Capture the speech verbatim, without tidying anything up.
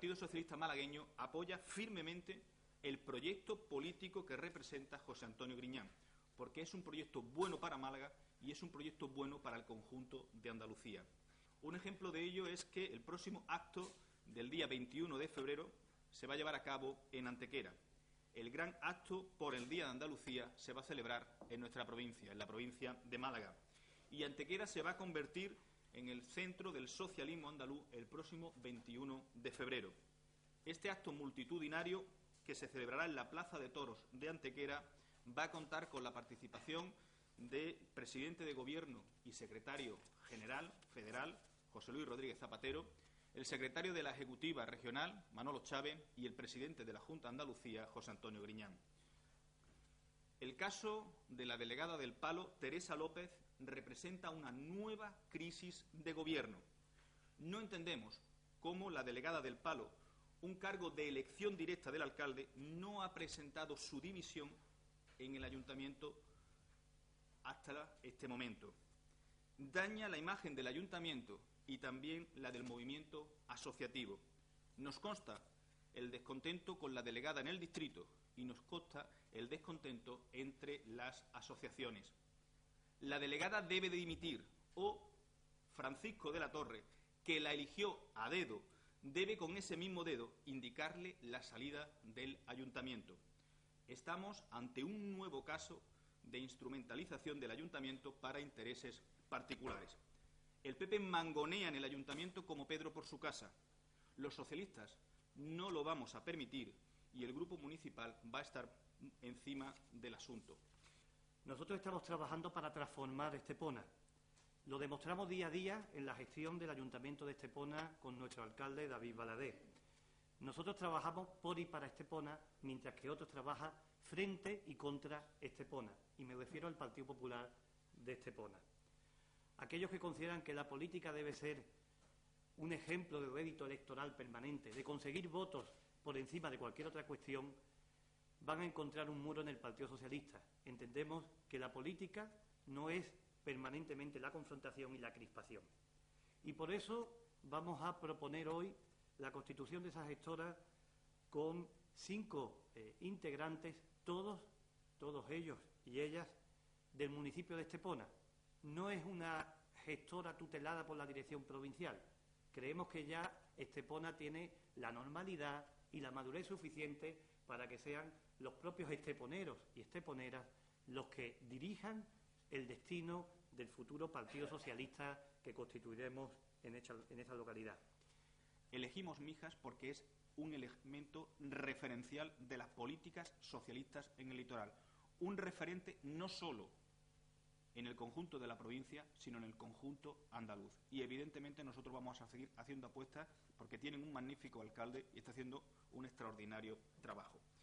Partido Socialista Malagueño apoya firmemente el proyecto político que representa José Antonio Griñán, porque es un proyecto bueno para Málaga y es un proyecto bueno para el conjunto de Andalucía. Un ejemplo de ello es que el próximo acto del día veintiuno de febrero se va a llevar a cabo en Antequera. El gran acto por el Día de Andalucía se va a celebrar en nuestra provincia, en la provincia de Málaga. Y Antequera se va a convertir en el centro del socialismo andaluz el próximo veintiuno de febrero. Este acto multitudinario, que se celebrará en la Plaza de Toros de Antequera, va a contar con la participación del presidente de Gobierno y secretario general federal, José Luis Rodríguez Zapatero, el secretario de la Ejecutiva Regional, Manolo Chávez, y el presidente de la Junta de Andalucía, José Antonio Griñán. El caso de la delegada del Palo, Teresa López, representa una nueva crisis de gobierno. No entendemos cómo la delegada del Palo, un cargo de elección directa del alcalde, no ha presentado su dimisión en el ayuntamiento hasta este momento. Daña la imagen del ayuntamiento y también la del movimiento asociativo. Nos consta el descontento con la delegada en el distrito y nos consta el descontento entre las asociaciones. La delegada debe de dimitir o Francisco de la Torre, que la eligió a dedo, debe con ese mismo dedo indicarle la salida del ayuntamiento. Estamos ante un nuevo caso de instrumentalización del ayuntamiento para intereses particulares. El P P mangonea en el ayuntamiento como Pedro por su casa. Los socialistas no lo vamos a permitir y el grupo municipal va a estar encima del asunto. Nosotros estamos trabajando para transformar Estepona. Lo demostramos día a día en la gestión del Ayuntamiento de Estepona con nuestro alcalde David Baladé. Nosotros trabajamos por y para Estepona, mientras que otros trabajan frente y contra Estepona. Y me refiero al Partido Popular de Estepona. Aquellos que consideran que la política debe ser un ejemplo de rédito electoral permanente, de conseguir votos por encima de cualquier otra cuestión, van a encontrar un muro en el Partido Socialista. Entendemos que la política no es permanentemente la confrontación y la crispación. Y por eso vamos a proponer hoy la constitución de esa gestora con cinco eh, integrantes, todos, todos ellos y ellas, del municipio de Estepona. No es una gestora tutelada por la dirección provincial. Creemos que ya Estepona tiene la normalidad y la madurez suficiente para que sean los propios esteponeros y esteponeras los que dirijan el destino del futuro Partido Socialista que constituiremos en esa, en esa localidad. Elegimos Mijas porque es un elemento referencial de las políticas socialistas en el litoral. Un referente no solo en el conjunto de la provincia, sino en el conjunto andaluz. Y evidentemente nosotros vamos a seguir haciendo apuestas porque tienen un magnífico alcalde y está haciendo un extraordinario trabajo.